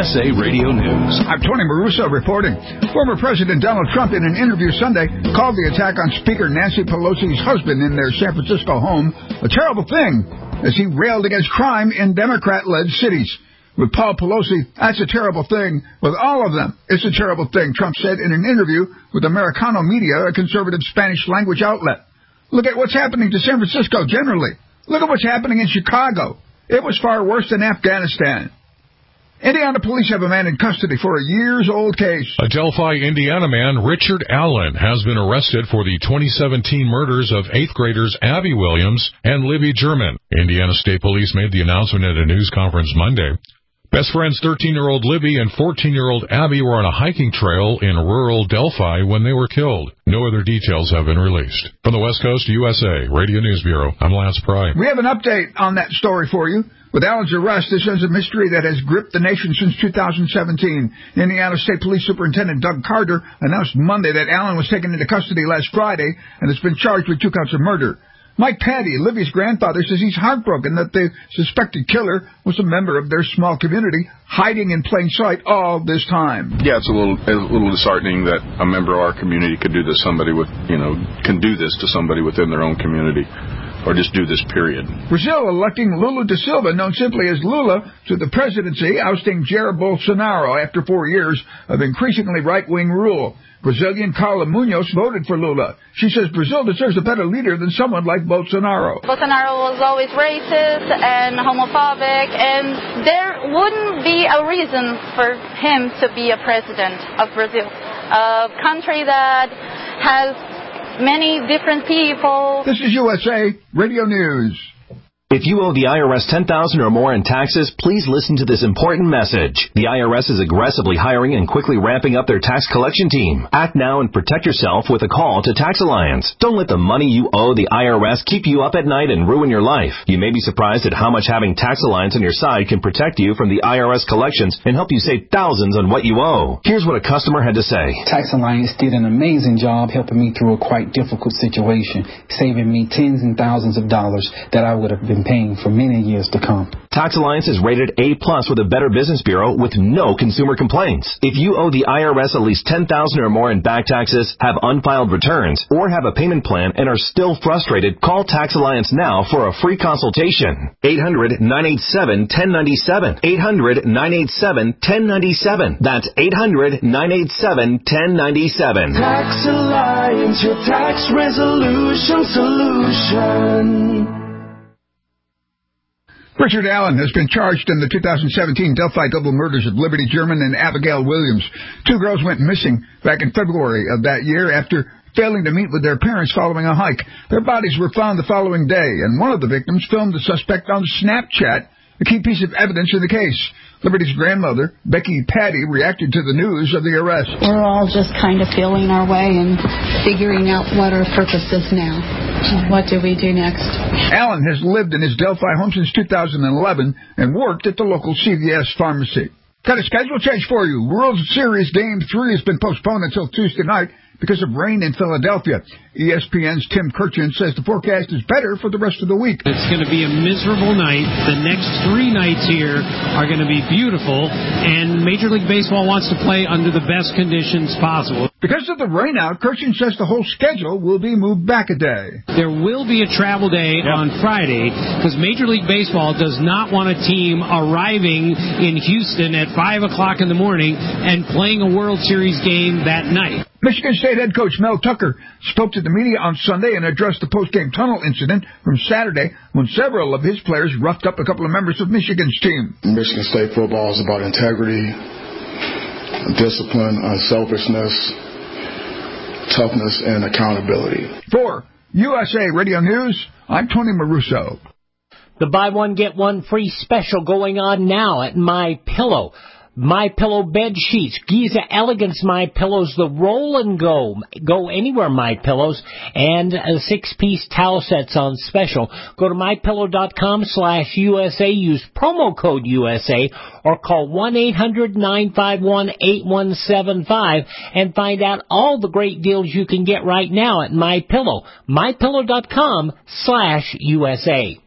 USA Radio News. I'm Tony Maruso reporting. Former President Donald Trump, in an interview Sunday, called the attack on Speaker Nancy Pelosi's husband in their San Francisco home a terrible thing, as he railed against crime in Democrat-led cities. With Paul Pelosi, that's a terrible thing. With all of them, it's a terrible thing, Trump said in an interview with Americano Media, a conservative Spanish-language outlet. Look at what's happening to San Francisco generally. Look at what's happening in Chicago. It was far worse than Afghanistan. Indiana police have a man in custody for a years-old case. A Delphi, Indiana man, Richard Allen, has been arrested for the 2017 murders of 8th graders Abby Williams and Libby German. Indiana State Police made the announcement at a news conference Monday. Best friends 13-year-old Libby and 14-year-old Abby were on a hiking trail in rural Delphi when they were killed. No other details have been released. From the West Coast USA Radio News Bureau, I'm Lance Pry. We have an update on that story for you. With Allen's arrest, this is a mystery that has gripped the nation since 2017. Indiana State Police Superintendent Doug Carter announced Monday that Allen was taken into custody last Friday and has been charged with 2 counts of murder. Mike Patty, Libby's grandfather, says he's heartbroken that the suspected killer was a member of their small community, hiding in plain sight all this time. Yeah, it's a little disheartening that a member of our community could do this. Can do this to somebody within their own community, or just do this, period. Brazil electing Lula da Silva, known simply as Lula, to the presidency, ousting Jair Bolsonaro after 4 years of increasingly right-wing rule. Brazilian Carla Munoz voted for Lula. She says Brazil deserves a better leader than someone like Bolsonaro. Bolsonaro was always racist and homophobic, and there wouldn't be a reason for him to be a president of Brazil, a country that has many different people. This is USA Radio News. If you owe the IRS $10,000 or more in taxes, please listen to this important message. The IRS is aggressively hiring and quickly ramping up their tax collection team. Act now and protect yourself with a call to Tax Alliance. Don't let the money you owe the IRS keep you up at night and ruin your life. You may be surprised at how much having Tax Alliance on your side can protect you from the IRS collections and help you save thousands on what you owe. Here's what a customer had to say. Tax Alliance did an amazing job helping me through a quite difficult situation, saving me tens and thousands of dollars that I would have been paying for many years to come. Tax Alliance is rated A+ with a Better Business Bureau with no consumer complaints. If you owe the IRS at least $10,000 or more in back taxes, have unfiled returns, or have a payment plan and are still frustrated, call Tax Alliance now for a free consultation. 800-987-1097. 800-987-1097. That's 800-987-1097. Tax Alliance, your tax resolution solution. Richard Allen has been charged in the 2017 Delphi double murders of Liberty German and Abigail Williams. 2 girls went missing back in February of that year after failing to meet with their parents following a hike. Their bodies were found the following day, and one of the victims filmed the suspect on Snapchat, a key piece of evidence in the case. Liberty's grandmother, Becky Patty, reacted to the news of the arrest. We're all just kind of feeling our way and figuring out what our purpose is now. What do we do next? Allen has lived in his Delphi home since 2011 and worked at the local CVS pharmacy. Got a schedule change for you. World Series Game 3 has been postponed until Tuesday night because of rain in Philadelphia. ESPN's Tim Kurchin says the forecast is better for the rest of the week. It's going to be a miserable night. The next 3 nights here are going to be beautiful, and Major League Baseball wants to play under the best conditions possible. Because of the rainout, Kurchin says the whole schedule will be moved back a day. There will be a travel day on Friday because Major League Baseball does not want a team arriving in Houston at 5 o'clock in the morning and playing a World Series game that night. Michigan State head coach Mel Tucker spoke to the media on Sunday and addressed the post-game tunnel incident from Saturday when several of his players roughed up a couple of members of Michigan's team. Michigan State football is about integrity, discipline, unselfishness, toughness, and accountability. For USA Radio News, I'm Tony Maruso. The buy one, get one free special going on now at MyPillow. MyPillow bed sheets, Giza Elegance MyPillows, the roll and go anywhere MyPillows, and 6-piece towel sets on special. Go to mypillow.com/USA, use promo code USA, or call 1-800-951-8175 and find out all the great deals you can get right now at MyPillow. mypillow.com/USA.